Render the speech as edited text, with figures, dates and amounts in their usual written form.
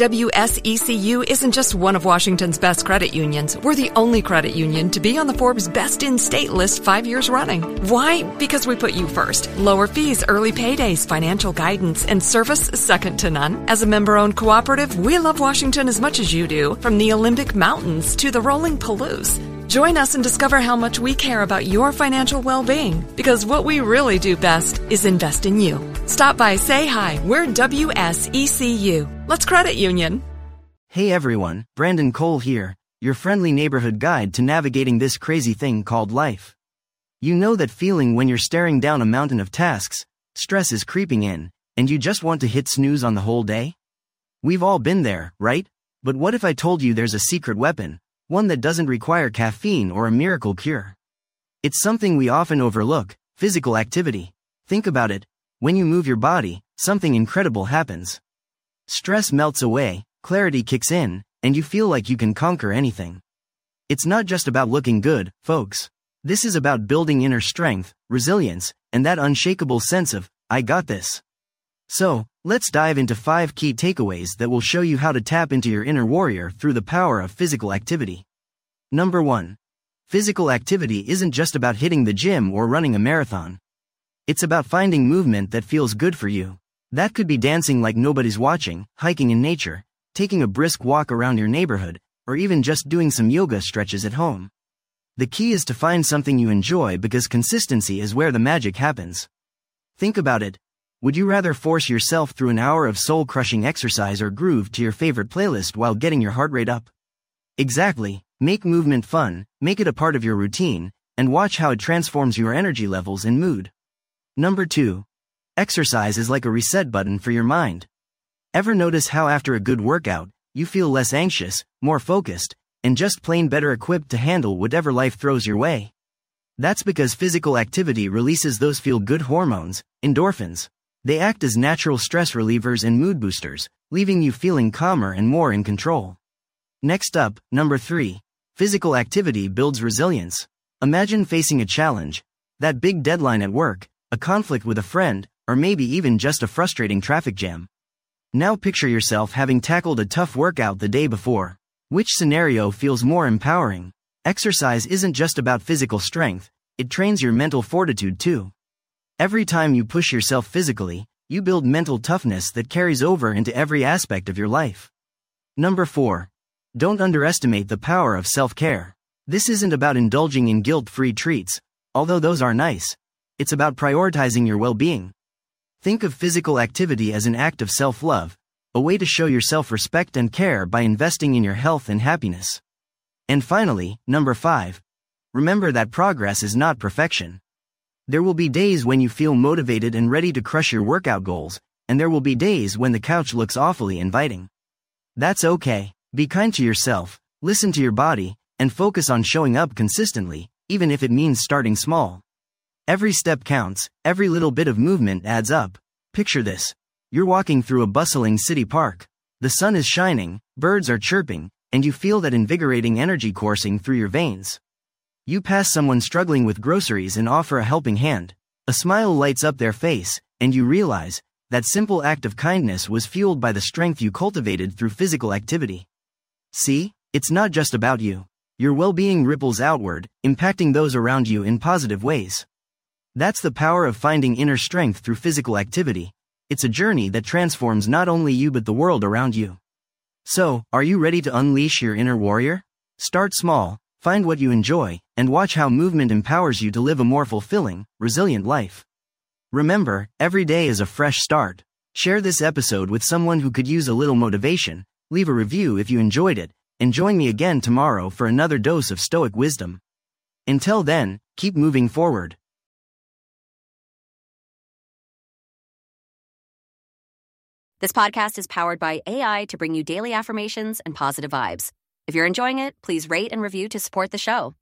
WSECU isn't just one of Washington's best credit unions. We're the only credit union to be on the Forbes Best in State list 5 years running. Why? Because we put you first. Lower fees, early paydays, financial guidance, and service second to none. As a member-owned cooperative, we love Washington as much as you do, from the Olympic Mountains to the rolling Palouse. Join us and discover how much we care about your financial well-being, because what we really do best is invest in you. Stop by, say hi. We're WSECU. Let's credit union. Hey everyone, Brandon Cole here, your friendly neighborhood guide to navigating this crazy thing called life. You know that feeling when you're staring down a mountain of tasks, stress is creeping in, and you just want to hit snooze on the whole day? We've all been there, right? But what if I told you there's a secret weapon? One that doesn't require caffeine or a miracle cure. It's something we often overlook: physical activity. Think about it. When you move your body, something incredible happens. Stress melts away, clarity kicks in, and you feel like you can conquer anything. It's not just about looking good, folks. This is about building inner strength, resilience, and that unshakable sense of, I got this. So, let's dive into 5 key takeaways that will show you how to tap into your inner warrior through the power of physical activity. Number 1. Physical activity isn't just about hitting the gym or running a marathon. It's about finding movement that feels good for you. That could be dancing like nobody's watching, hiking in nature, taking a brisk walk around your neighborhood, or even just doing some yoga stretches at home. The key is to find something you enjoy, because consistency is where the magic happens. Think about it. Would you rather force yourself through an hour of soul-crushing exercise or groove to your favorite playlist while getting your heart rate up? Exactly. Make movement fun, make it a part of your routine, and watch how it transforms your energy levels and mood. Number 2. Exercise is like a reset button for your mind. Ever notice how after a good workout, you feel less anxious, more focused, and just plain better equipped to handle whatever life throws your way? That's because physical activity releases those feel-good hormones, endorphins. They act as natural stress relievers and mood boosters, leaving you feeling calmer and more in control. Next up, number 3. Physical activity builds resilience. Imagine facing a challenge, that big deadline at work, a conflict with a friend, or maybe even just a frustrating traffic jam. Now picture yourself having tackled a tough workout the day before. Which scenario feels more empowering? Exercise isn't just about physical strength, it trains your mental fortitude too. Every time you push yourself physically, you build mental toughness that carries over into every aspect of your life. Number 4. Don't underestimate the power of self-care. This isn't about indulging in guilt-free treats, although those are nice. It's about prioritizing your well-being. Think of physical activity as an act of self-love, a way to show your self-respect and care by investing in your health and happiness. And finally, number 5. Remember that progress is not perfection. There will be days when you feel motivated and ready to crush your workout goals, and there will be days when the couch looks awfully inviting. That's okay. Be kind to yourself, listen to your body, and focus on showing up consistently, even if it means starting small. Every step counts, every little bit of movement adds up. Picture this. You're walking through a bustling city park. The sun is shining, birds are chirping, and you feel that invigorating energy coursing through your veins. You pass someone struggling with groceries and offer a helping hand. A smile lights up their face, and you realize that simple act of kindness was fueled by the strength you cultivated through physical activity. See, it's not just about you. Your well-being ripples outward, impacting those around you in positive ways. That's the power of finding inner strength through physical activity. It's a journey that transforms not only you but the world around you. So, are you ready to unleash your inner warrior? Start small, find what you enjoy, and watch how movement empowers you to live a more fulfilling, resilient life. Remember, every day is a fresh start. Share this episode with someone who could use a little motivation, leave a review if you enjoyed it, and join me again tomorrow for another dose of Stoic wisdom. Until then, keep moving forward. This podcast is powered by AI to bring you daily affirmations and positive vibes. If you're enjoying it, please rate and review to support the show.